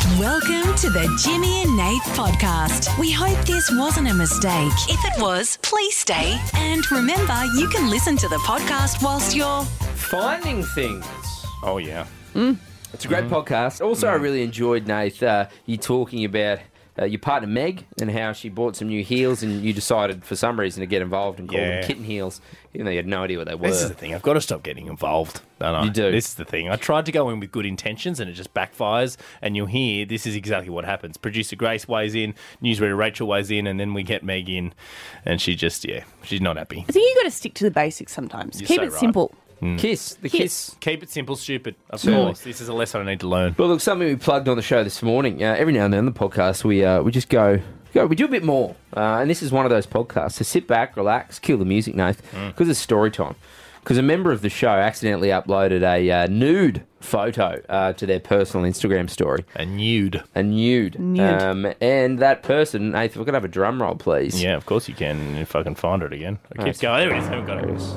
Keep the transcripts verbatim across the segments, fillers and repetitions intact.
Welcome to the Jimmy and Nath podcast. We hope this wasn't a mistake. If it was, please stay. And remember, you can listen to the podcast whilst you're finding things. Oh, yeah. It's a great Mm-hmm. podcast. Also, I really enjoyed, Nath, uh, you talking about uh, your partner Meg and how she bought some new heels and you decided for some reason to get involved and call Yeah. them kitten heels, even though you had no idea what they were. This is the thing. I've got to stop getting involved, don't I? You do. This is the thing. I tried to go in with good intentions and it just backfires. And you'll hear this is exactly what happens. Producer Grace weighs in, newsreader Rachel weighs in, and then we get Meg in. And she just, yeah, she's not happy. I think you got to stick to the basics sometimes. You're Keep so it right. simple. Kiss, the Kiss. kiss. Keep it simple, stupid. Of Certainly. course. This is a lesson I need to learn. Well, look, something we plugged on the show this morning. Uh, every now and then on the podcast, we uh, we just go, go, we do a bit more. Uh, and this is one of those podcasts. So sit back, relax, kill the music, Nath, because it's story time. Because a member of the show accidentally uploaded a uh, nude photo uh, to their personal Instagram story. A nude. A nude. Nude. Um, and that person, Nath, if we could have a drum roll, please. Yeah, of course you can if I can find it again. I keep Nice. going. There it is. I haven't got it.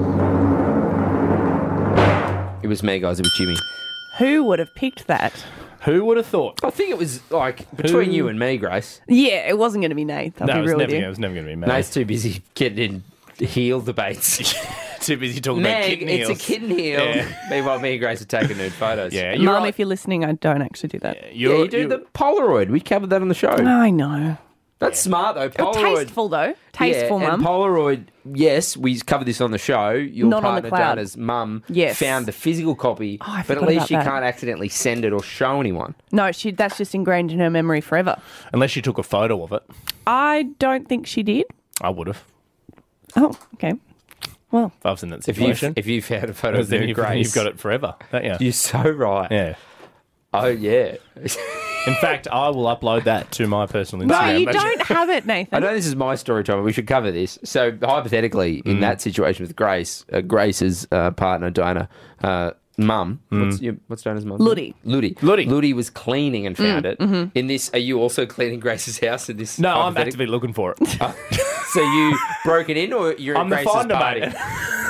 It was me, guys. It was Jimmy. Who would have picked that? Who would have thought? I think it was like between Who- you and me, Grace. Yeah, it wasn't going to be Nath. I'll No, be it was, real never, with it you. was never going to be Meg. Nath's too busy getting in heel debates. Too busy talking about Meg, kitten it's heels. a kitten heel. Yeah. Meanwhile, me and Grace are taking nude photos. Yeah, you're Mum, right. if you're listening, I don't actually do that. Yeah, You're, you do you're- the Polaroid. We covered that on the show. I know. That's smart, though. Oh, Polaroid. tasteful, though. Tasteful, yeah, and Mum. Polaroid, yes, we covered this on the show. Your Not on the partner, cloud. Dana's mum, Yes. found the physical copy, Oh, I but at forgot least about you that. can't accidentally send it or show anyone. No, she. That's just ingrained in her memory forever. Unless you took a photo of it. I don't think she did. I would have. Oh, okay. Well, If I was in that If you situation. if you found a photo Because of then nude you've, Grace, you've got it forever, don't you? You're so right. Yeah. Oh yeah. In fact, I will upload that to my personal Instagram. no, you page. don't have it, I Nathan. know this is my story time, but we should cover this. So hypothetically, in Mm. that situation with Grace, uh, Grace's uh, partner, Diana, uh, mum, what's, your, what's Diana's mum? Ludi. Ludi. Ludi. Ludi was cleaning and found Mm, it. mm-hmm. In this, are you also cleaning Grace's house? In this, No, I'm hypothetical- actively looking for it. So you broke it in, or you're at I'm the Grace's finder, party? mate.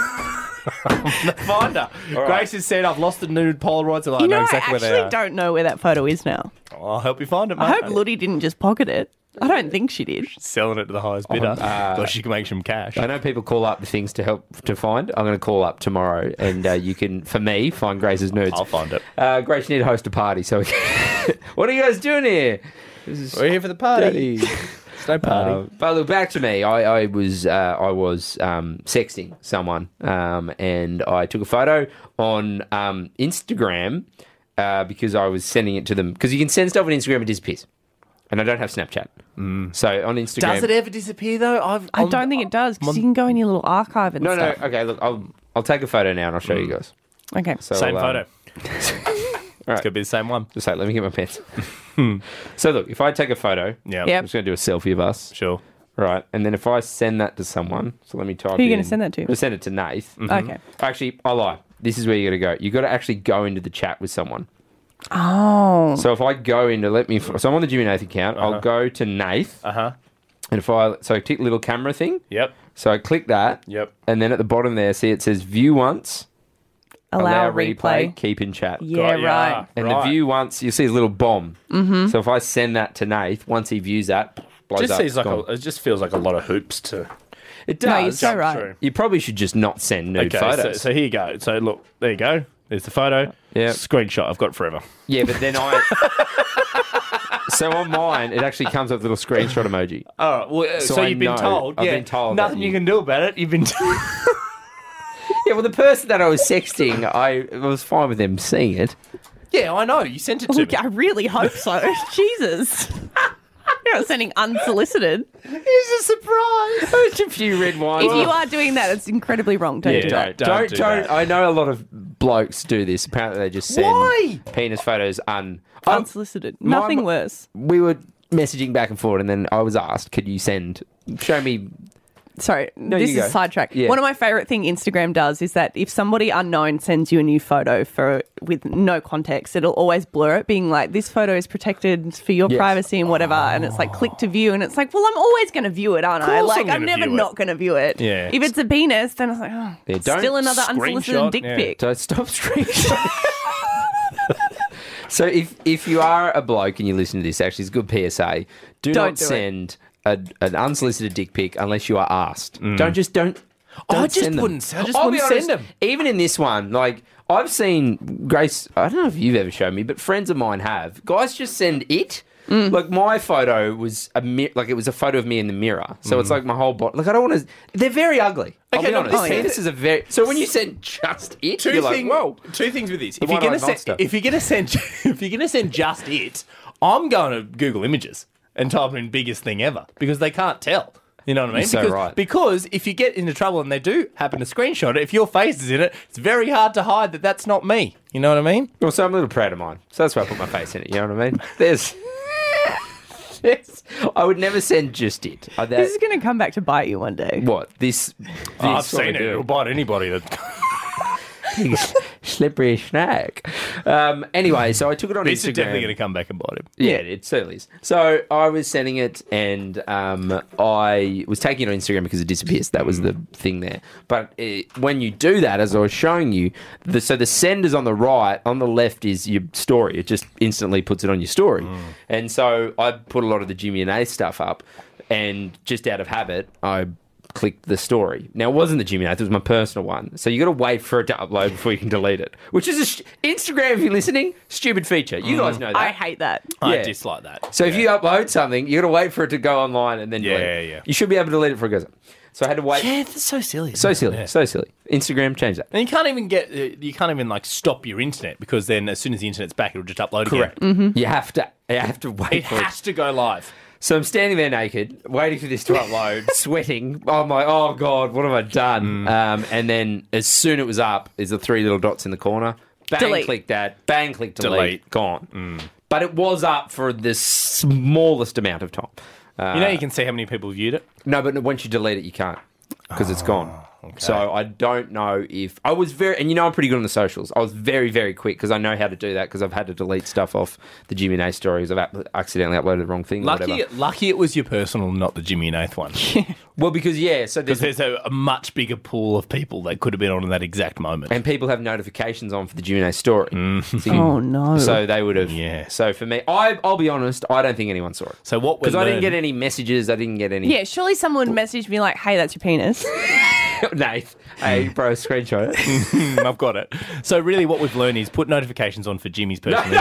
I'm the finder. right. Grace has said, I've lost the nude Polaroids. So I You know know, exactly I where they actually are. don't know where that photo is now. I'll help you find it, mate. I hope Ludi didn't just pocket it. I don't think she did. Selling it to the highest bidder. uh, so she can make some cash. I know people call up the things to help to find. I'm going to call up tomorrow, and uh, you can, for me, find Grace's nudes. I'll find it. Uh, Grace, you need to host a party. So, we can... what are you guys doing here? This is We're here for the party. Daddy. It's no party. Uh, but look, back to me. I, I was uh, I was um, sexting someone, um, and I took a photo on um, Instagram uh, because I was sending it to them. Because you can send stuff on Instagram and it disappears, and I don't have Snapchat. Mm. So on Instagram, Does it ever disappear, though? I've, I don't think it does because you can go in your little archive and No, no. stuff. Okay, look, I'll I'll take a photo now and I'll show you guys. Okay. So, Same um, photo. All It's right, going to be the same one. just like let me get my pants. So look, if I take a photo, Yeah. Yep. I'm just going to do a selfie of us. Sure. Right, and then if I send that to someone, so let me type. Who are you going gonna send that to? I'm gonna send it to Nath. Okay. Actually, I lie. This is where you got to go. You got to actually go into the chat with someone. Oh. So if I go into let me, so I'm on the Jimmy Nath account. Uh-huh. I'll go to Nath, Uh-huh. and if I so I click little camera thing. Yep. So I click that. Yep. And then at the bottom there, see it says view once, Allow, replay. keep in chat. Yeah, Got ya. right. And Right. the view once, you see a little bomb. Mm-hmm. So if I send that to Nath, once he views that, blows Just up. seems like gone. a, it just feels like a lot of hoops to It No, does. you're so jump right. through. You probably should just not send nude Okay, so, photos. so here you go. So look, there you go. There's the photo. Yeah. Screenshot. I've got it forever. Yeah, but then I. So on mine, it actually comes with a little screenshot emoji. Oh, well, So so, I you've been know- told. I've yeah, been told that Nothing you- you can do about it. You've been told. Yeah, well, the person that I was sexting, I was fine with them seeing it. Yeah, I know. You sent it to Look, me. I really hope so. Jesus. You're not sending unsolicited. It's a surprise. There's a few red wines. If you are doing that, it's incredibly wrong. Don't Yeah. do that. don't, Don't don't, do don't. that. I know a lot of blokes do this. Apparently, they just send Why? penis photos un. I- Unsolicited. Nothing worse. we were messaging back and forth, and then I was asked, "Could you send? Show me." Sorry, No, this you is go. sidetrack. Yeah. One of my favourite thing Instagram does is that if somebody unknown sends you a new photo for with no context, it'll always blur it, being like, "This photo is protected for your Yes. privacy and whatever," and it's like click to view, and it's like, well, I'm always going to view it, aren't I? course Like I'm I'm, gonna never view it. not going to view it. Yeah. If it's a penis, then it's like, oh, Yeah, don't still another unsolicited screenshot, dick yeah. pic. Don't stop screenshotting. So if if you are a bloke and you listen to this, actually, it's a good P S A. Do Don't not do it. send a, an unsolicited dick pic unless you are asked. Don't just don't. I don't just send them. wouldn't- I just I'll be wouldn't send honest, them. Even in this one, like I've seen Grace. I don't know if you've ever shown me, but friends of mine have. Guys just send it. Mm. Like my photo was a mi- like it was a photo of me in the mirror, so it's like my whole body. Like I don't want to. They're very ugly. I'll Okay, be no, honest. oh, yeah. This is a very. So when you send just it, Two you're like, thing- whoa. Two things with this. The If you're one-eyed gonna send, monster. if you're gonna send, if you're gonna send just it, I'm going to Google Images and type in biggest thing ever because they can't tell. You know what I mean? You're so because, right. because if you get into trouble and they do happen to screenshot it, if your face is in it, it's very hard to hide that that's not me. You know what I mean? Well, so I'm a little proud of mine. So that's why I put my face in it. You know what I mean? There's. Yes. I would never send just it. Uh, that- This is going to come back to bite you one day. what? This. this I've what seen we it. do. It'll bite anybody. That Slippery snack. Um, anyway, so I took it on this Instagram. is definitely going to come back and bite him. Yeah, it certainly is. So I was sending it, and um, I was taking it on Instagram because it disappears. That was the thing there. But it, when you do that, as I was showing you, the, so the send is on the right, on the left is your story. It just instantly puts it on your story. And so I put a lot of the Jimmy and A stuff up, and just out of habit, I clicked the story. Now, it wasn't the Jimmy and A, it was my personal one. So you got to wait for it to upload before you can delete it, which is a sh- Instagram, if you're listening, stupid feature. You guys know that. I hate that. I Yeah. dislike that. So if you upload something, you got to wait for it to go online and then delete Yeah, it. yeah. You should be able to delete it before it goes up. So I had to wait. Yeah, that's so silly. So isn't it? silly, Yeah. so silly. Instagram, change that. And you can't even get, uh, you can't even like stop your internet because then as soon as the internet's back, it'll just upload Correct. again. You have to. You have to wait It for it. has to go live. So I'm standing there naked, waiting for this to upload, sweating. I'm like, oh God, what have I done? Um, and then as soon as it was up, is the three little dots in the corner. Bang, Delete. click that. Bang, click delete. Delete. Gone. But it was up for the smallest amount of time. Uh, You know, you can see how many people viewed it. No, but once you delete it, you can't because it's gone. So I don't know if I was very, and you know I'm pretty good on the socials. I was very, very quick because I know how to do that because I've had to delete stuff off the Jimmy and A stories. I've ap- accidentally uploaded the wrong thing. Or Lucky, whatever. lucky it was your personal, not the Jimmy and Nath one. Well, because yeah, so Because there's, there's a, a much bigger pool of people that could have been on in that exact moment. and people have notifications on for the Jimmy and A story. So you- Oh, no. So they would have. Yeah. So for me, I, I'll be honest, I don't think anyone saw it So what we because I didn't learned- get any messages. I didn't get any. Yeah, surely someone messaged me like, hey, that's your penis. Nath, hey, bro, screenshot it. Mm, I've got it. So really what we've learned is put notifications on for Jimmy's personal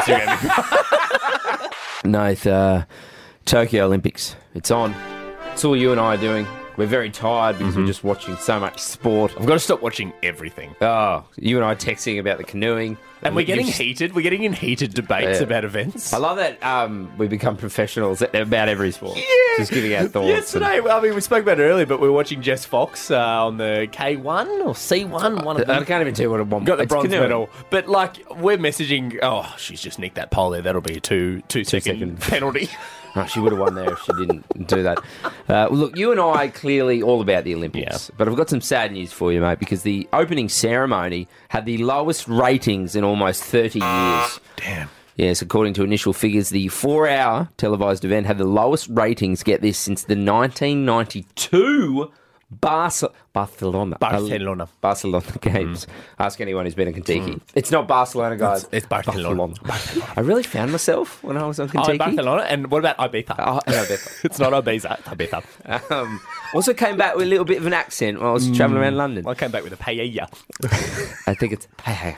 Instagram. Nath, uh, Tokyo Olympics. It's on. It's all you and I are doing. We're very tired because we're just watching so much sport. I've got to stop watching everything. Oh, you and I texting about the canoeing. And we're getting You've- heated. We're getting in heated debates Yeah. about events. I love that um, we become professionals at- about every sport. Yeah. Just giving our thoughts. Yesterday, well, I mean, we spoke about it earlier, but we were watching Jess Fox uh, on the K one or C one, one of And I them. can't even tell you what it was. Got the It's bronze canoeing. medal, but like we're messaging. Oh, she's just nicked that pole there. That'll be a two two second second. penalty. Oh, she would have won there if she didn't do that. Uh, well, look, you and I are clearly all about the Olympics, Yeah. but I've got some sad news for you, mate, because the opening ceremony had the lowest ratings in almost thirty years. Damn. Yes, according to initial figures, the four-hour televised event had the lowest ratings, get this, since the nineteen ninety-two Barce- Barcelona. Barcelona. Uh, Barcelona games. Ask anyone who's been in Kentucky. It's not Barcelona, guys. It's- it's Barcelona. I really found myself when I was on Oh, Kentucky. Barcelona. And what about Ibiza? Oh, no, Ibiza. It's not Ibiza. It's Ibiza. Um, also came back with a little bit of an accent when I was travelling around London. I came back with a paella. I think it's hey hey.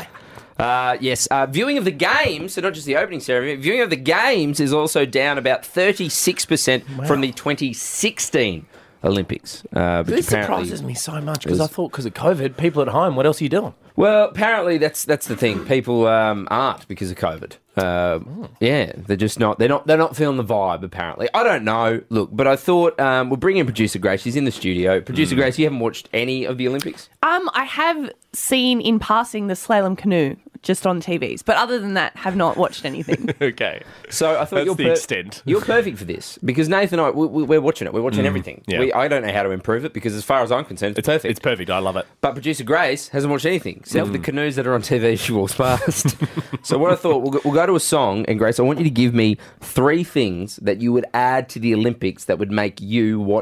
Uh, yes, uh, viewing of the games, so not just the opening ceremony, viewing of the games is also down about thirty-six percent from the twenty sixteen Olympics. Uh, which This apparently- surprises me so much because It I was- thought because of COVID, people at home, what else are you doing? Well, apparently that's that's the thing. People um, aren't because of COVID. Uh, Yeah, they're just not. They're not. They're not feeling the vibe. Apparently, I don't know. Look, but I thought um, we'll bring in producer Grace. She's in the studio. Producer Grace, you haven't watched any of the Olympics? Um, I have seen in passing the slalom canoe just on T Vs, but other than that, have not watched anything. Okay. So I thought That's you're the extent. You're perfect for this because Nathan and I, we, we- we're watching it. We're watching everything. yeah. We, I don't know how to improve it because, as far as I'm concerned, it's, perfect. It's perfect. I love it. But producer Grace hasn't watched anything except the canoes that are on T V she walks past. So what I thought, we'll go, we'll go to a song, and Grace, I want you to give me three things that you would add to the Olympics that would make you watch it.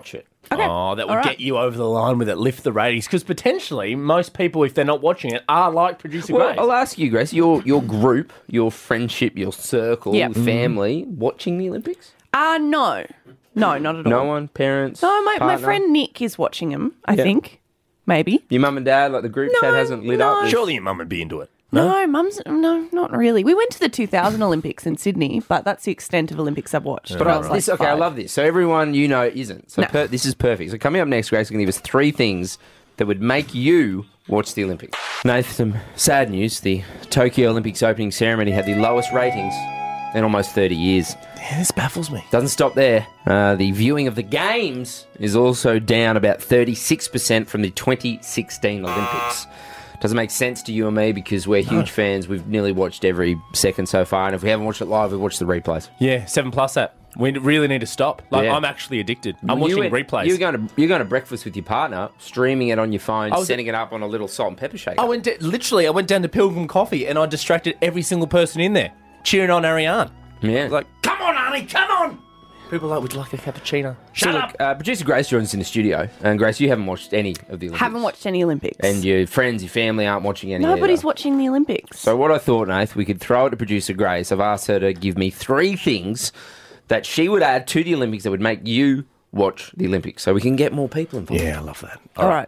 Okay. Oh, that would All right. get you over the line with it, lift the ratings. Because potentially, most people, if they're not watching it, are like Producer Well, Grace. I'll ask you, Grace, your your group, your friendship, your circle, Yep. your family, watching the Olympics? Uh, no. No, not at all. No one, parents. No, my, my partner? friend Nick is watching him, I Yeah. think. Maybe. Your mum and dad, like the group No, chat hasn't lit no. up. with- Surely your mum would be into it. No, mum's no, not really. We went to the two thousand Olympics in Sydney, but that's the extent of Olympics I've watched. But I I, was this, like okay, I five. love this. So everyone you know isn't. So No. per, this is perfect. So coming up next, Grace is going to give us three things that would make you watch the Olympics. Nathan, some sad news. The Tokyo Olympics opening ceremony had the lowest ratings in almost thirty years. Yeah, this baffles me. Doesn't stop there. Uh, the viewing of the games is also down about thirty-six percent from the twenty sixteen Olympics. Doesn't make sense to you and me because we're huge fans. We've nearly watched every second so far, and if we haven't watched it live, we've watched the replays. Yeah, seven plus app. We really need to stop. Like, Yeah. I'm actually addicted. I'm Well, you watching went- replays. You're going to you're going to breakfast with your partner, streaming it on your phone, I was- setting it up on a little salt and pepper shaker. I went to, literally, I went down to Pilgrim Coffee and I distracted every single person in there, cheering on Ariane. yeah. I was like, come on, Arnie, come on! People are like, would you like a cappuccino? so Shut look, up! uh, producer Grace joins us in the studio, and Grace, you haven't watched any of the Olympics. Haven't watched any Olympics. And your friends, your family aren't watching any. Nobody's either. watching the Olympics. So what I thought, Nath, we could throw it to producer Grace. I've asked her to give me three things that she would add to the Olympics that would make you watch the Olympics, so we can get more people involved. Yeah, I love that. All right.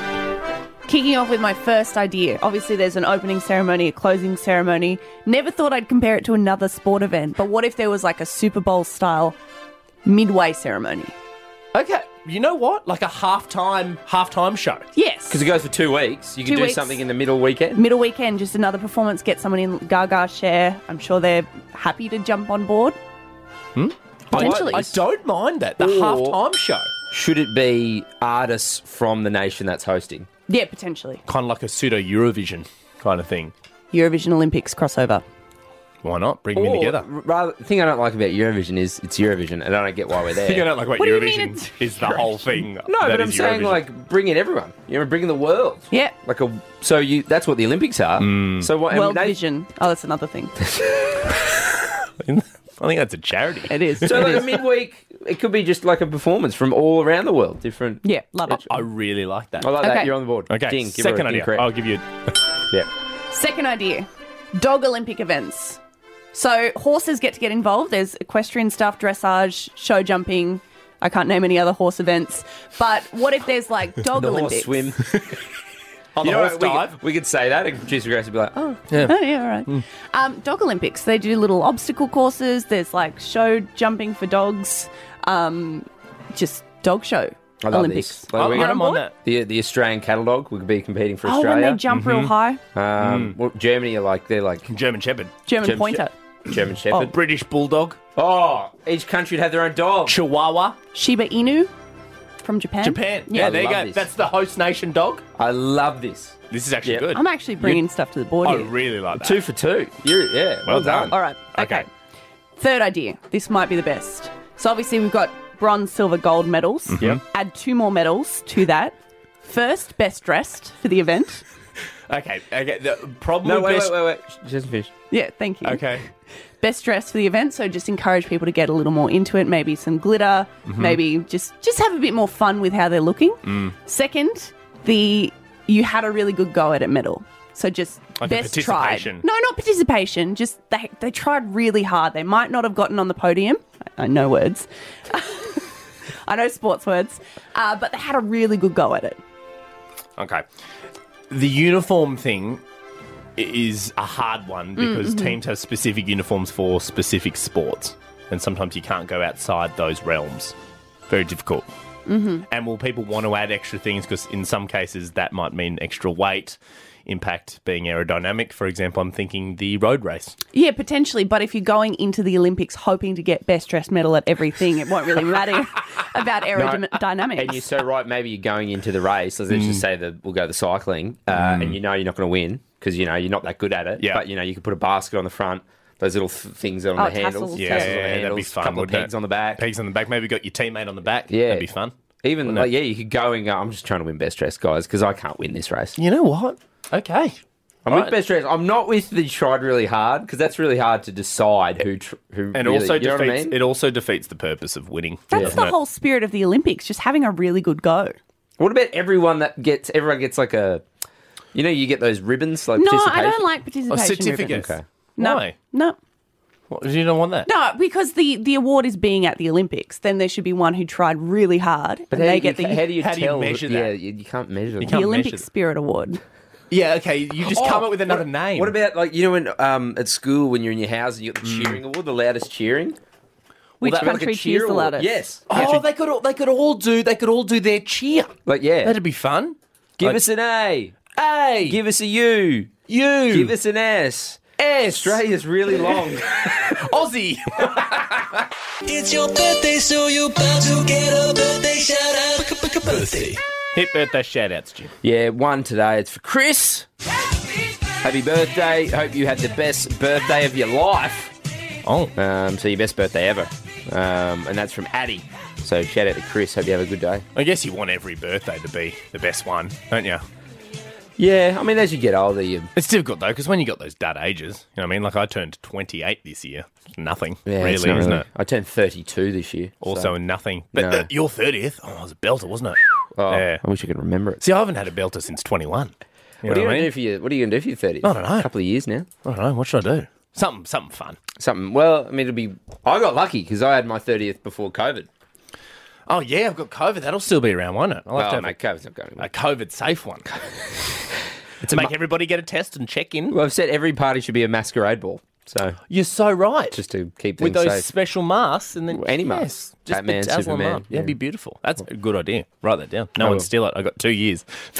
Kicking off with my first idea. Obviously, there's an opening ceremony, a closing ceremony. Never thought I'd compare it to another sport event, but what if there was like a Super Bowl style midway ceremony? Okay, you know what? Like a halftime, halftime show. Yes. Because it goes for two weeks. You can Two do weeks. something in the middle weekend. Middle weekend, just another performance, get someone in Gaga share. I'm sure they're happy to jump on board. Potentially. I, I don't mind that. The Or- halftime show. Should it be artists from the nation that's hosting? Yeah, potentially. Kind of like a pseudo Eurovision kind of thing. Eurovision Olympics crossover. Why not? Bring them in Or, together. r- rather, the thing I don't like about Eurovision is it's Eurovision, and I don't get why we're I think I there. don't like what, What do you mean Eurovision it's- is the whole thing. No, that but I'm is saying Eurovision. like bring in everyone. You know, bring in the world. Yeah. Like a so you that's what the Olympics are. So what? and World they- Vision. Oh, that's another thing. I think that's a charity. It is. So It like a is. midweek, it could be just like a performance from all around the world. Different. Yeah, love it. I really like that. I like that. Okay. You're on the board. Okay, Ding, give her a second ding idea. credit. I'll give you. Yeah. Second idea, dog Olympic events. So horses get to get involved. There's equestrian stuff, dressage, show jumping. I can't name any other horse events. But what if there's like dog The Olympics? horse swim. On You the know horse what? We dive. could, we could say that, and producer Grace would be like, "Oh, Oh yeah, all right. Um, dog Olympics. They do little obstacle courses. There's like show jumping for dogs. Um, just dog show I love Olympics. this. Like, I, we I got don't board? mind that. the the Australian cattle dog. We could be competing for Oh, when Australia. they jump real high, Um, well, Germany are like they're like German Shepherd. German German Pointer, German Shepherd. British Bulldog. Oh, each country would have their own dog. Chihuahua. Shiba Inu from Japan. Japan. Yeah, Yeah, I there you love go. this. That's the host nation dog. I love this. This is actually Yeah. good. I'm actually bringing stuff to the board I here. really like that. Two for two. You're, yeah, well, Well done. done. All right. Okay. Okay. Third idea. This might be the best. So obviously we've got bronze, silver, gold medals. Yep. Add two more medals to that. First, best dressed for the event. Okay. Okay. The problem No, with wait, best- wait, wait, wait. She hasn't finished. Yeah, thank you. Okay. Best dressed for the event. So just encourage people to get a little more into it. Maybe some glitter. Mm-hmm. Maybe just just have a bit more fun with how they're looking. Mm. Second, the you had a really good go at it medal. So just Like a best participation. tried. No, not participation. Just they they tried really hard. They might not have gotten on the podium. I, I know words. I know sports words, uh, but they had a really good go at it. Okay. The uniform thing i- is a hard one because teams have specific uniforms for specific sports, and sometimes you can't go outside those realms. Very difficult. Mm-hmm. And will people want to add extra things? Because in some cases that might mean extra weight, impact being aerodynamic. For example, I'm thinking the road race. Yeah, potentially. But if you're going into the Olympics hoping to get best dressed medal at everything, it won't really matter about aerodynamics. And you're so right. Maybe you're going into the race. Let's just say that we'll go the cycling, uh, and you know you're not going to win because you know you're not that good at it. Yeah. But you know you can put a basket on the front. Those little th- things on Oh, the handles. tassels, Yeah, Tassels on the that'd be handles, fun. couple of wouldn't pegs it? on the back. Pegs on the back. Maybe got your teammate on the back. Yeah. That'd be fun. Even Wouldn't like it? yeah, you could go and go. I'm just trying to win best dressed guys because I can't win this race. You know what? Okay. I'm Right. with best dressed. I'm not with the tried really hard because that's really hard to decide who tr- who. And really, also you know what I defeats mean? it also defeats the purpose of winning. That's doesn't the it? whole spirit of the Olympics, just having a really good go. What about everyone that gets? Everyone gets like a. You know, you get those ribbons like No, I participation? don't like participation A certificate. ribbons. Okay. No, Why? no. What, you don't want that? No, because the, the award is being at the Olympics. Then there should be one who tried really hard, But and how, they you, get the, how do you how do you tell? measure Yeah, that? you, you can't measure. You that. can't the Olympic measure that. Spirit Award. Yeah, okay. You just come Oh, up with another what, name. What about like you know when um at school when you're in your house and you got the cheering award, the loudest cheering? Which that- like a country cheer cheers the award. loudest? Yes. Oh, they could all, they could all do they could all do their cheer. Like yeah. That'd be fun. Give like- us an A. A. Give us a U. you. Give us an S. S. Australia's really long. Aussie. It's your birthday, so you're about to get a birthday shout out. Birthday. Hit birthday shout outs, Jim. Yeah, one today. It's for Chris. Happy birthday. Hope you had the best birthday of your life. Oh. Um, so your best birthday ever. Um, and that's from Addie. So shout out to Chris. Hope you have a good day. I guess you want every birthday to be the best one, don't you? Yeah, I mean, as you get older, you... It's difficult though, because when you got those dad ages, you know what I mean? Like I turned twenty-eight this year. Nothing, Yeah, really, it's not isn't really- it? I turned thirty-two this year. Also so- nothing. But No. the, your thirtieth, oh, it was a belter, wasn't it? Oh, yeah. I wish I could remember it. See, I haven't had a belter since twenty-one. You What are know you what I going to mean? do for your What are you going to do for your thirtieth? I don't know. A couple of years now. I don't know. What should I do? Something, something fun. Something. Well, I mean, it'll be. I got lucky because I had my thirtieth before COVID. Oh yeah, I've got COVID. That'll still be around, won't it? I'll have Oh, to have mate, COVID's not going. a, a COVID safe one. To make everybody get a test and check in. Well, I've said every party should be a masquerade ball. So You're so right. just to keep with things those safe. special masks and then Any yes, mask. just Batman, bedazzle them Superman, up. Yeah, yeah. it'd be beautiful. That's a good idea. Write that down. No I one will. steal it. I got two years.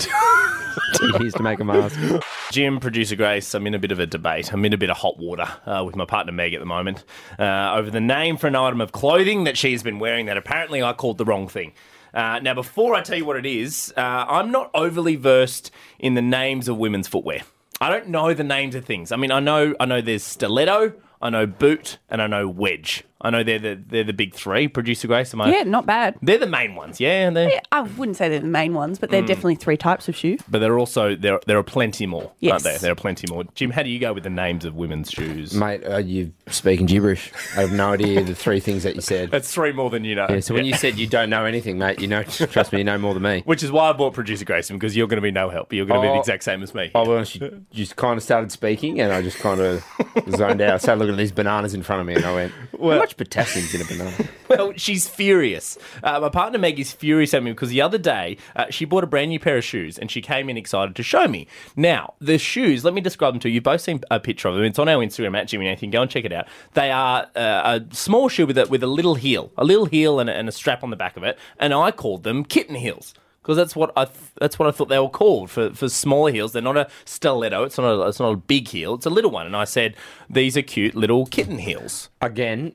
Two years to make a mask. Jim, producer Grace, I'm in a bit of a debate. I'm in a bit of hot water uh, with my partner Meg at the moment uh, over the name for an item of clothing that she's been wearing that apparently I called the wrong thing. Uh, now, before I tell you what it is, uh, I'm not overly versed in the names of women's footwear. I don't know the names of things. I mean, I know I know there's stiletto, I know boot, and I know wedge. I know they're the they're the big three. Producer Grace, am I? Yeah, not bad. They're the main ones, yeah. And they, I wouldn't say they're the main ones, but they're Mm. definitely three types of shoe. but there are also there there are plenty more, aren't Yes. there? There are plenty more. Jim, how do you go with the names of women's shoes? Mate, uh, you're speaking gibberish. I have no idea the three things that you said. That's three more than you know. Yeah, so when Yeah. you said you don't know anything, mate, you know, trust me, you know more than me. Which is why I bought producer Grayson, because you're going to be no help. You're going to be Oh. the exact same as me. Oh, well, she just kind of started speaking, and I just kind of zoned out. I started looking at these bananas in front of me, and I went, "How much potassium's in a banana?" Well, she's furious. Uh, my partner Meg is furious at me because the other day uh, she bought a brand new pair of shoes and she came in excited to show me. Now, the shoes, let me describe them to you. You've both seen a picture of them. It's on our Instagram at Jimmy Nathan. Go and check it out. They are uh, a small shoe with a, with a little heel, a little heel and a, and a strap on the back of it. And I called them kitten heels. Because that's what I th- that's what I thought they were called for, for smaller heels. They're not a stiletto. It's not a, it's not a big heel. It's a little one. And I said these are cute little kitten heels. Again,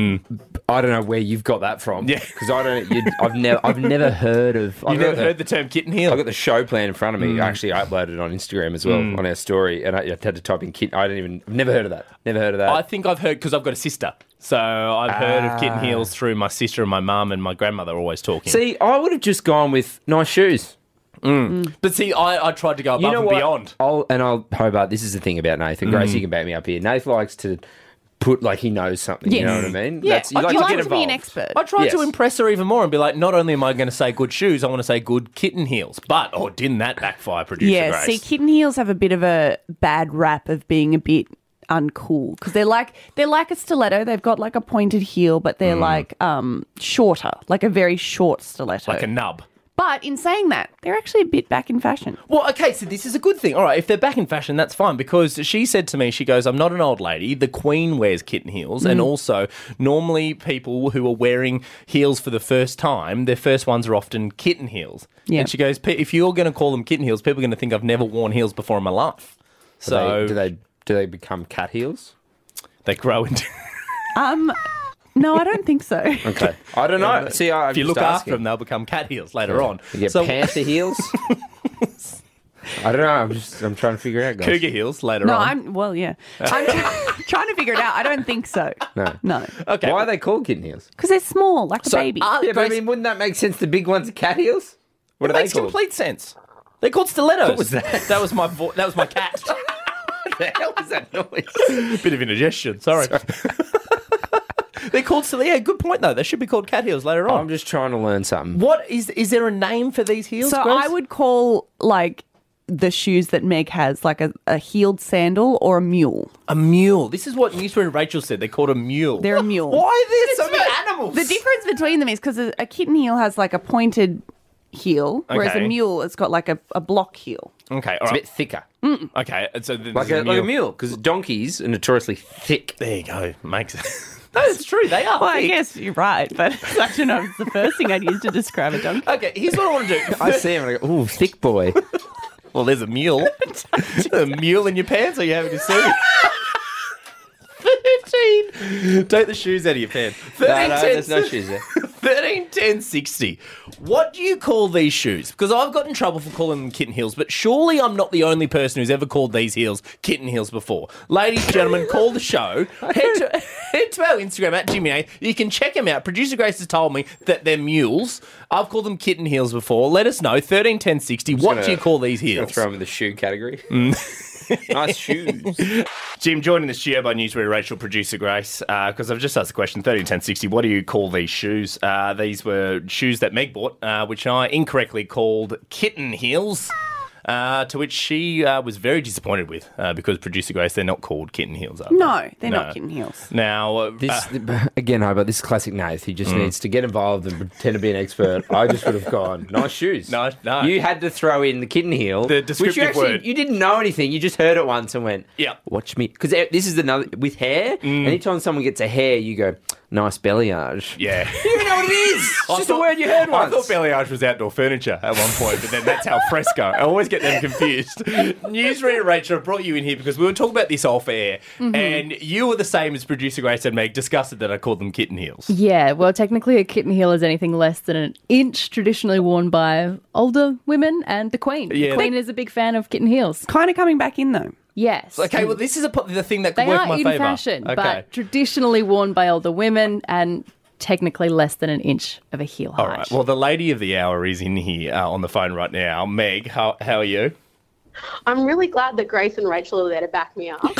I don't know where you've got that from. Yeah. because I don't. You, I've never, I've never heard of. You've never heard the term kitten heel? I got the show plan in front of me. Actually, I uploaded it on Instagram as well on our story, and I, I had to type in kitten. I didn't even. I've never heard of that. Never heard of that. I think I've heard because I've got a sister. So I've heard of kitten heels through my sister and my mum and my grandmother always talking. See, I would have just gone with nice shoes. But see, I, I tried to go above You know and what? beyond. I'll, and I'll Hobart. This is the thing about Nathan. Grace, you can back me up here. Nath likes to put like he knows something. You Yes. know what I mean? Yeah, That's, you like you to like get to be an involved. expert. I tried to Yes. impress her even more and be like, not only am I going to say good shoes, I want to say good kitten heels. But, oh, didn't that backfire, producer Yeah, Grace? see, kitten heels have a bit of a bad rap of being a bit uncool because they're like they're like a stiletto. They've got like a pointed heel, but they're like um shorter, like a very short stiletto. like a nub. But in saying that, they're actually a bit back in fashion. Well, okay, so this is a good thing. All right, if they're back in fashion, that's fine because she said to me, she goes, I'm not an old lady. The Queen wears kitten heels. Mm. And also, normally people who are wearing heels for the first time, their first ones are often kitten heels. Yeah. And she goes, "Pe- if you're going to call them kitten heels, people are going to think I've never worn heels before in my life. Do So they, do they do they become cat heels? they grow into... Um, no, I don't think so. Okay, I don't know. See, I if you look after them, they'll become cat heels later on. you get so panther heels. I don't know. I'm just I'm trying to figure it out, guys. cougar heels later No, on. I'm well, yeah. I'm trying to figure it out. I don't think so. No. No, Okay. Why are they called kitten heels? because they're small, like a So, baby. uh, Yeah, but I Grace- mean, wouldn't that make sense? The big ones are cat heels. What It are they makes called? complete sense. They're called stilettos. What was that? That was my vo- that was my cat. the hell was that noise? Bit of indigestion. Sorry. They're called, so yeah, good point though. They should be called cat heels later on. I'm just trying to learn something. What is, is there a name for these heels, So Grace? I would call like the shoes that Meg has like a, a heeled sandal or a mule. A mule. This is what Newsroom and Rachel said. They're called a mule. They're a mule. Why are there so many animals? The difference between them is because a, a kitten heel has like a pointed heel, whereas Okay. a mule has got like a, a block heel. Okay, all It's a right. bit thicker. Okay, and so then Like there's a, like a mule, because donkeys are notoriously thick. There you go. Makes it. No, it's true. They are. Well, I thick. guess you're right, but I don't know if it's the first thing I'd use to describe a donkey. Okay, here's what I want to do. I see him and I go, ooh, thick boy. Well, there's a mule. A mule in your pants, or are you having to see? thirteen. Take the shoes out of your pants. No, thirteen, no, ten, there's no shoes there. thirteen, ten, sixty. What do you call these shoes? Because I've got in trouble for calling them kitten heels, but surely I'm not the only person who's ever called these heels kitten heels before. Ladies and gentlemen, call the show. Head to, head to our Instagram at Jimmy A. You can check them out. Producer Grace has told me that they're mules. I've called them kitten heels before. Let us know. thirteen, ten, sixty. What gonna- do you call these I'll heels? throw him in the shoe category. Nice shoes. Jim, joined in the studio by Newsreader Rachel, producer Grace, because I've just asked the question, thirteen, ten, sixty, what do you call these shoes? Uh, these were shoes that Meg bought, uh, which I incorrectly called kitten heels, uh, to which she uh, was very disappointed with, uh, because producer Grace, they're not called kitten heels, are they? No, they're No. not kitten heels. Now, uh, This uh, again, Hobart. This is classic Nath. He Mm. just needs to get involved and pretend to be an expert. I just would have gone nice shoes. No, no. You had to throw in the kitten heel, The which descriptive you actually word. you didn't know anything. You just heard it once and went, Yeah. watch me." Because this is another with hair. Mm. Anytime someone gets a hair, you go, "Nice belliage." yeah. You don't even know what it is. It's I just thought- a word you heard I once. thought belliage was outdoor furniture at one point, but then that's how fresco. I always get them confused. Newsreader Rachel, I brought you in here because we were talking about this off air, and you were the same as producer Grace and Meg, disgusted that I called them kitten heels. Yeah, well, technically a kitten heel is anything less than an inch, traditionally worn by older women and the Queen. Yeah. The Queen is a big fan of kitten heels. Kind of coming back in though. Yes. Okay, well, this is a, po- the thing that could They work are in my in favour. fashion, Okay. but traditionally worn by older women and technically less than an inch of a heel height. All right. Well, the lady of the hour is in here uh, on the phone right now. Meg, how, how are you? I'm really glad that Grace and Rachel are there to back me up.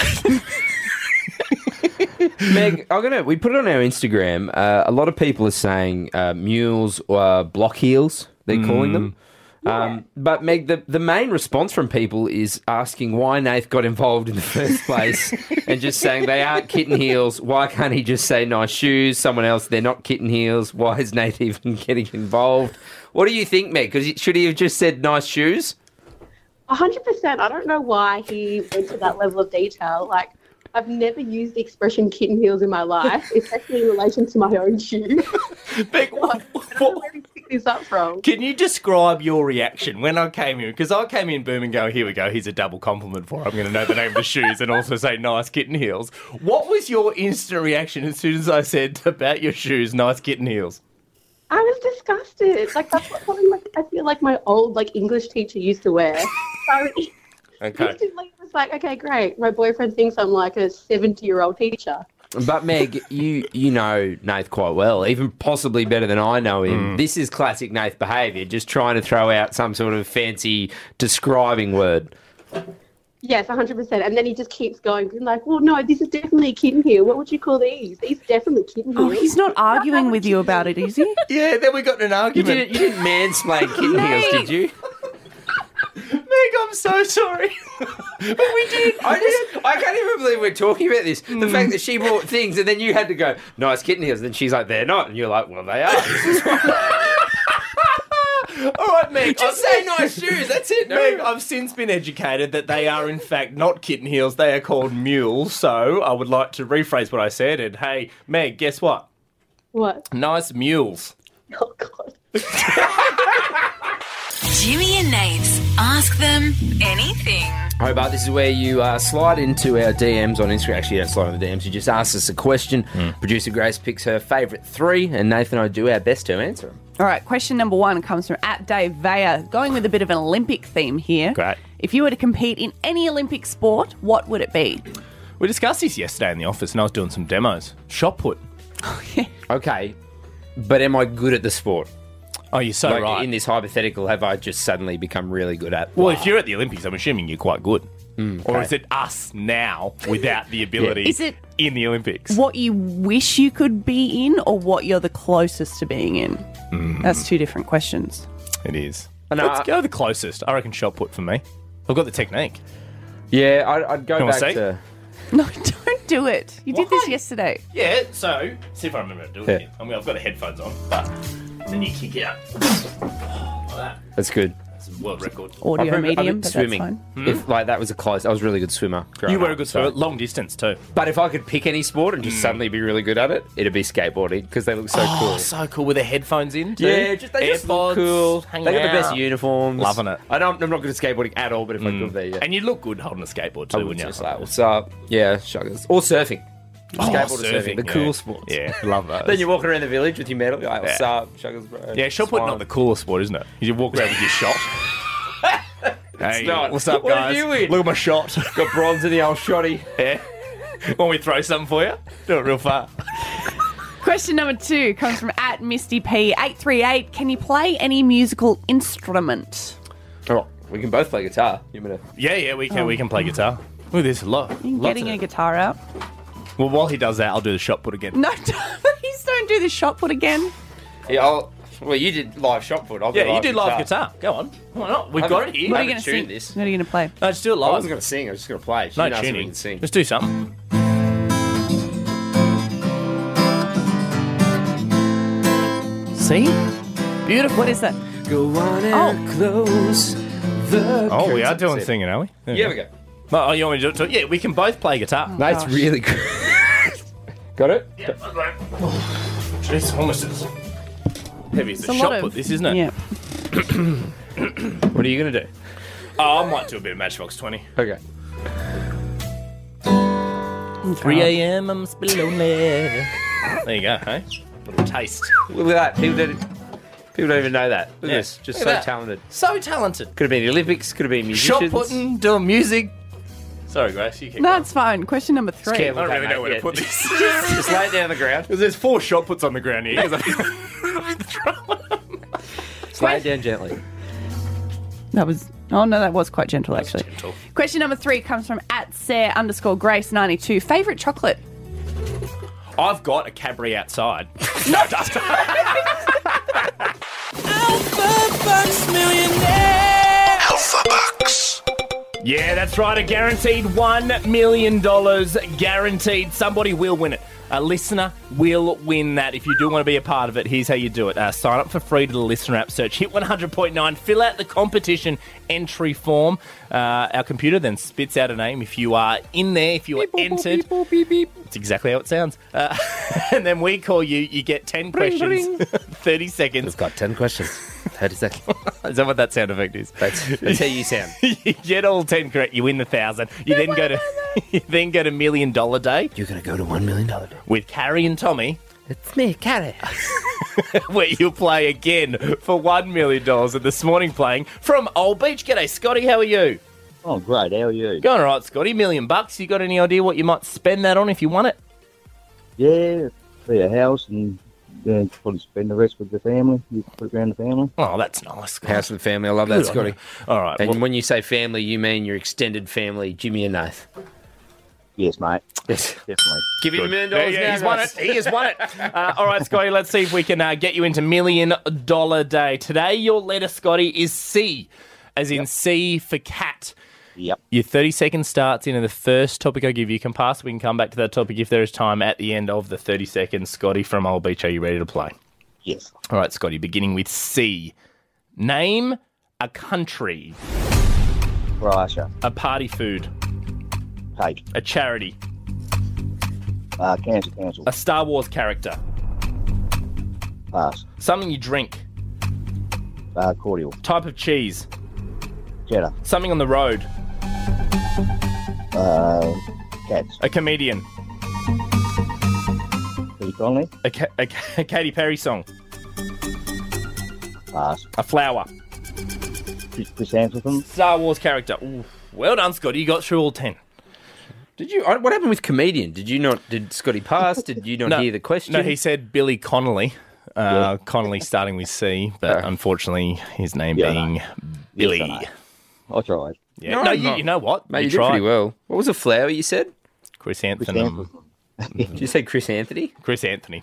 Meg, I'm gonna. We put it on our Instagram. Uh, a lot of people are saying uh, mules or block heels. They're calling them. Um, but Meg, the, the main response from people is asking why Nath got involved in the first place and just saying they aren't kitten heels. Why can't he just say nice shoes? Someone else, they're not kitten heels. Why is Nath even getting involved? What do you think, Meg? Because should he have just said nice shoes? one hundred percent. I don't know why he went to that level of detail. Like, I've never used the expression kitten heels in my life, especially in relation to my own shoe. Meg, I what, don't know where he picked this up from. can you describe your reaction when I came in? Because I came in boom and go, here we go, here's a double compliment for her. I'm going to know the name of the shoes and also say nice kitten heels. What was your instant reaction as soon as I said about your shoes, nice kitten heels? I was disgusted. Like, that's what something like I feel like my old like English teacher used to wear. So Okay. instantly it was like, okay, great. My boyfriend thinks I'm like a seventy-year-old teacher. But Meg, you you know Nath quite well, even possibly better than I know him. This is classic Nath behaviour, just trying to throw out some sort of fancy describing word. Yes, one hundred percent. And then he just keeps going, being like, well, no, this is definitely a kitten heel. What would you call these? These are definitely kitten heels. Oh, he's not arguing with you about it, is he? Yeah, then we got in an You argument. didn't, you didn't mansplain kitten heels, did you? Meg, I'm so sorry. but we did. I just, I can't even believe we're talking about this. The fact that she bought things and then you had to go, nice kitten heels, and then she's like, they're not. And you're like, well, they are. All right, Meg. Just I've- say nice shoes, that's it. Meg, I've since been educated that they are in fact not kitten heels, they are called mules. So I would like to rephrase what I said. And hey, Meg, guess what? What? Nice mules. Oh, God. Jimmy and Nate's Ask Them Anything. Hobart, this is where you uh, slide into our D Ms on Instagram. Actually, you don't slide on the D Ms. You just ask us a question. Producer Grace picks her favourite three, and Nathan and I do our best to answer them. All right, question number one comes from at Dave Vaya, going with a bit of an Olympic theme here. Great. If you were to compete in any Olympic sport, what would it be? We discussed this yesterday in the office and I was doing some demos. Shot put. Okay, but am I good at the sport? Oh, you're so like, right. in this hypothetical, have I just suddenly become really good at well, if you're at the Olympics, I'm assuming you're quite good. Or is it us now without the ability Is it- in the Olympics? What you wish you could be in, or what you're the closest to being in? Mm. That's two different questions. It is. No, Let's I- go the closest. I reckon shot put for me. I've got the technique. Yeah, I'd, I'd go You wanna back see? to. No, don't do it. You did this Why? yesterday. Yeah, so, see if I remember to do it Yeah. again. I mean, I've got the headphones on, but then you kick out. Like that. That's good. It's a world record. I Audio remember- I medium, remember but swimming. that's fine. If like that was a close, I was a really good swimmer. growing You were a up, good so- swimmer. Long distance, too. But if I could pick any sport and just suddenly be really good at it, it'd be skateboarding because they look so oh, cool. so cool with the headphones in, too. Yeah, just, they just look AirPods, cool. hanging They got the best out. uniforms. Loving it. I don't, I'm not good at skateboarding at all, but if I could be, yeah. And you look good holding a skateboard, too, I would wouldn't you? just like, what's up? Yeah, shuggers. Or surfing. Oh, Skateboard or surfing, the yeah. cool sports. Yeah, love those. Then you're walking around the village with your medal. You're like, what's Yeah. up, shuggers, bro? Yeah, shot put not the coolest sport, isn't it? You walk around with your shot. Hey, not. what's up, What guys? did you win? Look at my shot. Got bronze in the old shotty. Yeah. Want me to throw something for you? Do it real far. Question number two comes from at Misty P eight three eight. Can you play any musical instrument? Oh, we can both play guitar. You mean to? Yeah, yeah, we can. We can play guitar. Look at this, lot. Getting a guitar out. Well, while he does that, I'll do the shot put again. No, please don't do the shot put again. Yeah, I'll, well, you did live shot put. I'll do Yeah, you live did live guitar. Go on. Why not? We've I've got got- it here. What I are you haven't going to tuned sing? this. What are you going to play? No, just do it I live. wasn't going to sing. I was just going to play. She No didn't ask if we tuning. can sing. Let's do something. See? Beautiful. What is that? Go on and close the Oh, we are curtains. doing singing, are we? There Yeah, we we go. go. Oh, you want me to do it too? Yeah, we can both play guitar. That's gosh. really good. Got it? Yeah, that's right. Jeez, almost as heavy as It's the a shot lot of put, this, isn't it? Yeah. What are you going to do? Oh, I might do a bit of Matchbox twenty. Okay. three a.m. I'm still lonely. There you go, hey? Little taste. Look at that. People don't, people don't even know that. Look Yeah. at this. Just Look so at that. talented. So talented. Could have been the Olympics. Could have been Shot musicians. putting, doing music. Sorry, Grace, you keep No, it's fine. Question number three. Scared. I don't really Okay, know where mate, to put yeah. this. Just lay it down on the ground. Because there's four shot puts on the ground here. 'cause Just lay it down gently. That was. Oh no, that was quite gentle actually. gentle. Question number three comes from at Sarah underscore Grace ninety two. Favorite chocolate? I've got a Cadbury outside. Alpha Bucks. Yeah, that's right. A guaranteed one million dollars. Guaranteed. Somebody will win it. A listener will win that. If you do want to be a part of it, here's how you do it. Uh, sign up for free to the Listener app. Search Hit one hundred point nine. Fill out the competition entry form. Uh, our computer then spits out a name. If you are in there, if you are entered, it's exactly how it sounds. Uh, and then we call you. You get ten questions, thirty seconds. We've got ten questions. thirty seconds. Is that what that sound effect is? That's, that's how you sound. You get all ten correct, you win the thousand. You then go to you then go to Million Dollar Day You're going to go to one million dollars. with Carrie and Tommy, It's me, Carrie. where you'll play again for one million dollars. And this morning playing from Old Beach. G'day, Scotty. How are you? Oh, great. How are you? Going all right, Scotty. Million bucks. You got any idea what you might spend that on if you won it? Yeah, see a house and then probably spend the rest with the family. You put it around the family. Oh, that's nice. Scotty. House and family. I love that, Good on Scotty. you. All right. And well- when you say family, you mean your extended family, Jimmy and Nath. Yes, mate. Yes. Definitely. Give him a million Yeah, dollars yeah, now, he's won it. guys. He has won it. Uh, all right, Scotty, let's see if we can uh, get you into Million Dollar Day. Today, your letter, Scotty, is C, as in C for cat. Yep. Your thirty seconds starts into the first topic I give you. You can pass. We can come back to that topic if there is time at the end of the thirty seconds. Scotty from Old Beach, are you ready to play? Yes. All right, Scotty, beginning with C. Name a country, Croatia. a party food, Cake. a charity, Uh, cancer council. a Star Wars character, Pass. something you drink, Uh, cordial. type of cheese, Cheddar. something on the road, Uh, cats. a comedian, Billy Connolly. a, Ka- a, a Katy Perry song, Pass. a flower, Chris, Chris Hanselton. Star Wars character. Ooh, well done, Scotty. You got through all ten. Did you? What happened with comedian? Did you not? Did Scotty pass? Did you not hear the question? No, he said Billy Connolly. Uh, Connolly starting with C, but Oh. unfortunately his name Yeah. being Billy. Yes, I know. I tried. Yeah. No, No, I'm you, not. you know what? Mate, you you did tried. pretty well. What was the flower you said? Chris Anthony. Did you say Chris Anthony? Chris Anthony.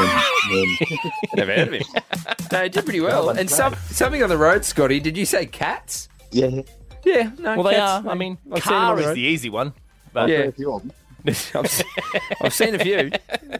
Never heard of him. No, you did pretty well. And some something on the road, Scotty. Did you say cats? Yeah. Yeah, no. Well, they cats, are. I mean, I've seen them on car the is road. the easy one. But Yeah. A few of them. I've, se- I've seen a few.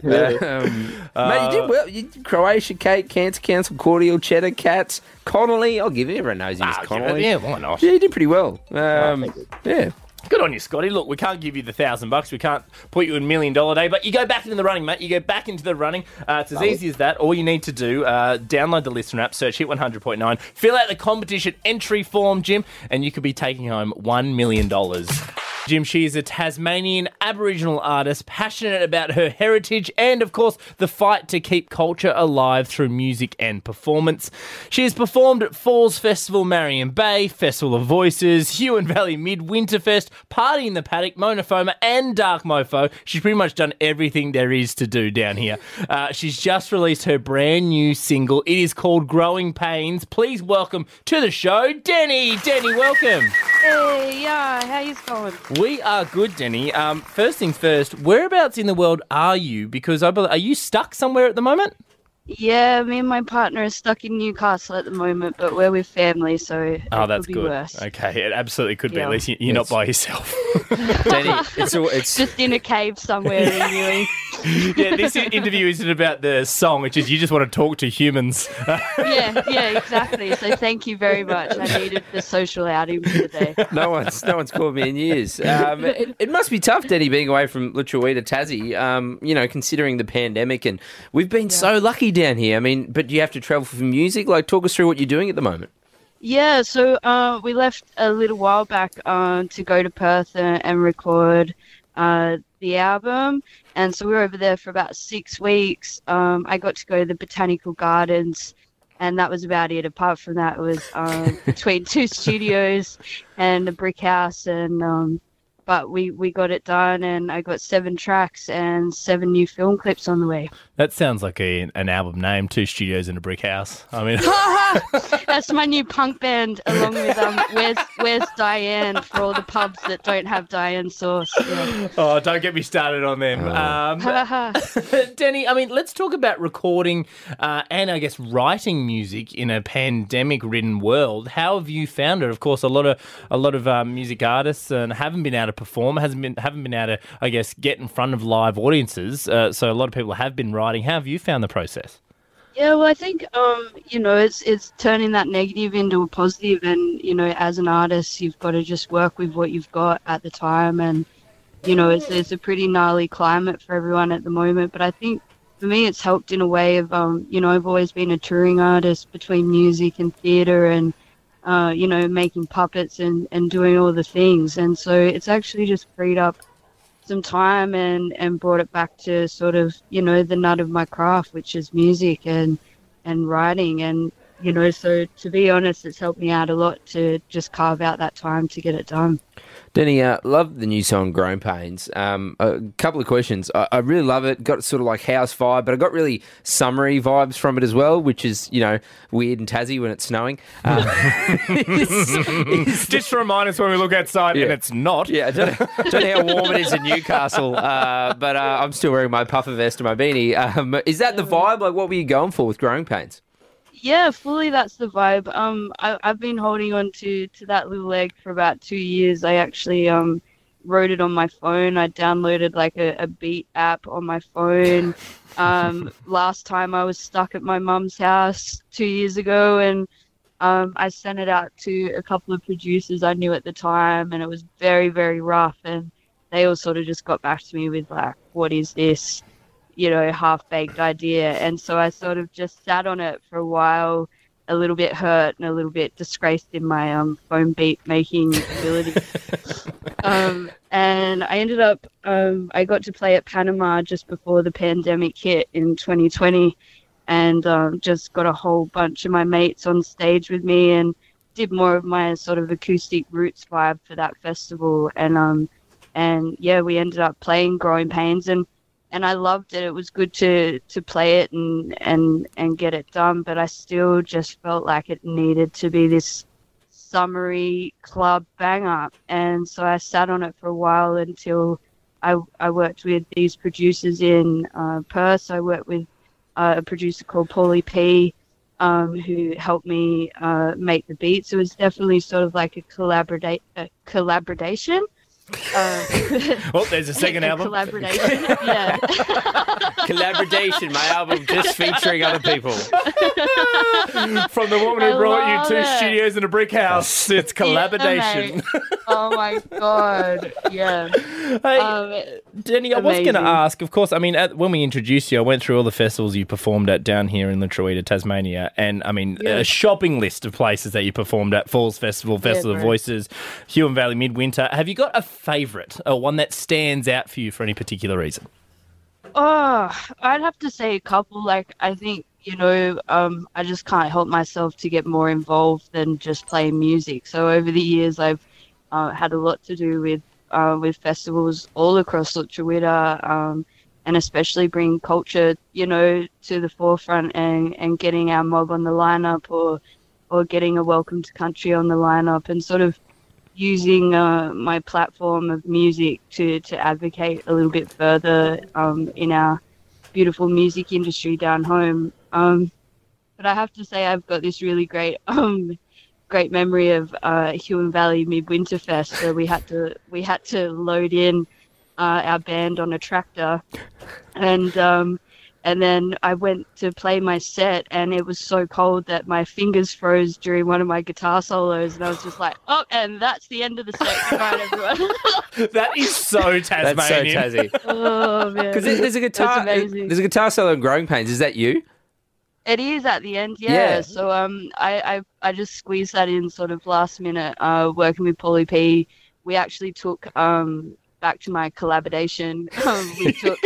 Um, mate, you did well. You did Croatia cake, Cancer Council, cordial, cheddar, cats, Connolly. I'll give you. Everyone knows he was Ah, give Connolly. it- yeah, why not? Yeah, you did pretty well. Um, thank you. yeah. Good on you, Scotty. Look, we can't give you the thousand bucks. We can't put you in million dollar day, but you go back into the running, mate. You go back into the running. Uh, it's as easy as that. All you need to do, uh, download the Listener app, search Hit one hundred point nine, fill out the competition entry form, Jim, and you could be taking home one million dollars. Jim, she is a Tasmanian Aboriginal artist, passionate about her heritage and, of course, the fight to keep culture alive through music and performance. She has performed at Falls Festival, Marion Bay, Festival of Voices, Huon Valley Midwinterfest, Party in the Paddock, Monofoma and Dark Mofo. She's pretty much done everything there is to do down here. Uh, she's just released her brand new single. It is called Growing Pains. Please welcome to the show, Denny. Denny, welcome. Hey, yeah, how you going? We are good, Denny. Um, first things first, whereabouts in the world are you? Because I believe, are you stuck somewhere at the moment? Yeah, me and my partner are stuck in Newcastle at the moment, but we're with family, so it Oh, that's could be good. worse. Okay, it absolutely could be. Yeah. At least you- you're not by yourself. Denny, it's all, it's Just in a cave somewhere in Newey. Yeah, this i- interview isn't about the song, which is you just want to talk to humans. Yeah, yeah, exactly. So thank you very much. I needed the social outing for the day. no one's no one's called me in years. Um, it, it must be tough, Denny, being away from Lutruwita to Tassie. Um, you know, considering the pandemic, and we've been so lucky down here. I mean, but you have to travel for music. Like, talk us through what you're doing at the moment. Yeah, so uh, we left a little while back uh, to go to Perth and, and record uh, the album. And so we were over there for about six weeks. Um, I got to go to the Botanical Gardens, and that was about it. Apart from that, it was uh, between two studios and a brick house. And um, but we, we got it done, and I got seven tracks and seven new film clips on the way. That sounds like a, an album name, Two Studios and a Brick House. I mean, That's my new punk band, along with um, Where's Where's Diane for all the pubs that don't have Diane sauce. Yeah. oh, don't get me started on them. Um, Denny, I mean, let's talk about recording uh, and I guess writing music in a pandemic-ridden world. How have you found it? Of course, a lot of a lot of um, music artists uh, haven't been able to perform, hasn't been haven't been able to, I guess, get in front of live audiences. Uh, so a lot of people have been writing. How have you found the process? Yeah, well, I think um, you know, it's it's turning that negative into a positive, and you know, as an artist, you've got to just work with what you've got at the time, and you know, it's, it's a pretty gnarly climate for everyone at the moment. But I think for me, it's helped in a way of um, you know, I've always been a touring artist between music and theatre, and uh, you know, making puppets and and doing all the things, and so it's actually just freed up some time and and brought it back to sort of, you know, the nut of my craft, which is music and and writing. And you know, so to be honest, it's helped me out a lot to just carve out that time to get it done. Denny, uh, love the new song Growing Pains. Um, a couple of questions. I, I really love it. Got sort of like house vibe, but I got really summery vibes from it as well, which is, you know, weird in Tassie when it's snowing. Um, Just to remind us when we look outside Yeah. and it's not. yeah, I don't know, don't know how warm it is in Newcastle, uh, but uh, I'm still wearing my puffer vest and my beanie. Um, is that the vibe? Like, what were you going for with Growing Pains? Yeah, fully that's the vibe. Um, I, I've been holding on to, to that little egg for about two years. I actually um wrote it on my phone. I downloaded like a, a beat app on my phone. Um, last time I was stuck at my mum's house two years ago, and um, I sent it out to a couple of producers I knew at the time, and it was very, very rough. And they all sort of just got back to me with like, what is this? You know, half-baked idea. And so I sort of just sat on it for a while, a little bit hurt and a little bit disgraced in my um, phone beat making ability. um, and I ended up, um, I got to play at Panama just before the pandemic hit in twenty twenty, and um, just got a whole bunch of my mates on stage with me and did more of my sort of acoustic roots vibe for that festival. And, um, and yeah, we ended up playing Growing Pains, and And I loved it. It was good to, to play it and, and, and get it done, but I still just felt like it needed to be this summery club banger. And so I sat on it for a while until I, I worked with these producers in uh, Perth. So I worked with uh, a producer called Paulie P, um, who helped me uh, make the beat. So it was definitely sort of like a, collaborate, a collaboration. Uh, oh, there's a second a album. Collaboration, yeah. Collaboration, my album just featuring other people. From the woman who I brought you love two it. studios and a brick house, it's collaboration. Yeah, mate. Oh my god, yeah. Hey, Um, Denny, I was going to amazing. ask, of course, I mean, at, when we introduced you, I went through all the festivals you performed at down here in Litruwita, Tasmania, and, I mean, Yeah. a shopping list of places that you performed at: Falls Festival, Festival of bro. Voices, Huon Valley Midwinter. Have you got a favourite, or one that stands out for you for any particular reason? Oh, I'd have to say a couple. Like, I think, you know, um, I just can't help myself to get more involved than just playing music. So over the years, I've uh, had a lot to do with uh, with festivals all across Litruwita, um, and especially bringing culture, you know, to the forefront and, and getting our mob on the lineup, or or getting a Welcome to Country on the lineup, and sort of using uh, my platform of music to, to advocate a little bit further um, in our beautiful music industry down home. Um, but I have to say I've got this really great um, great memory of uh, Huon Valley Midwinter Fest, where we had to we had to load in uh, our band on a tractor, and um, and then I went to play my set, and it was so cold that my fingers froze during one of my guitar solos, and I was just like, oh, and that's the end of the set. Goodbye, everyone. That is so Tasmanian. That's so Tassie. Oh, man. Because there's a guitar, It's amazing. there's a guitar solo in Growing Pains. Is that you? It is at the end, yeah. Yeah. So um, I, I I just squeezed that in sort of last minute, uh, working with Paulie P. We actually took um back to my collaboration. Um, we took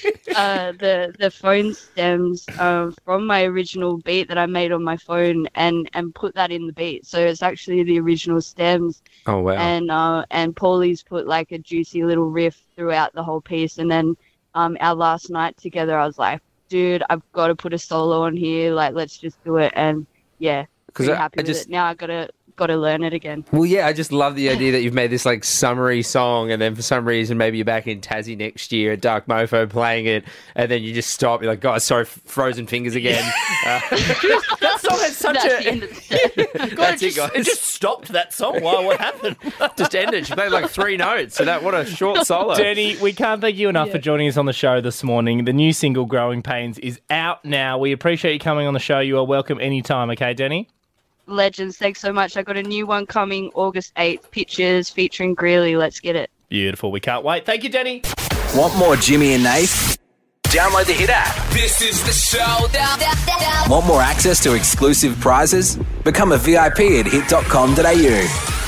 uh the the phone stems um from my original beat that I made on my phone and and put that in the beat. So it's actually the original stems. Oh, wow. And uh and Paulie's put like a juicy little riff throughout the whole piece. And then um our last night together, I was like, dude, I've got to put a solo on here. Like, let's just do it. And yeah, 'Cause pretty I- happy I with just- it. Now I gotta gotta learn it again. Well, yeah, I just love the idea that you've made this like summery song, and then for some reason maybe you're back in Tassie next year at Dark Mofo playing it, and then you just stop. You're like, guys, sorry, f- frozen fingers again. Uh, That song has such That's the a... end of the set. God, That's it, it, just, guys. it just stopped that song. Wow, what happened? just ended. She played like three notes. So that what a short solo. Denny, we can't thank you enough for joining us on the show this morning. The new single, Growing Pains, is out now. We appreciate you coming on the show. You are welcome anytime, okay, Denny? Legends, thanks so much. I got a new one coming August eighth. Pictures featuring Greeley. Let's get it. Beautiful. We can't wait. Thank you, Denny. Want more Jimmy and Nath? Download the Hit app. This is the showdown. Want more access to exclusive prizes? Become a V I P at hit dot com dot a u.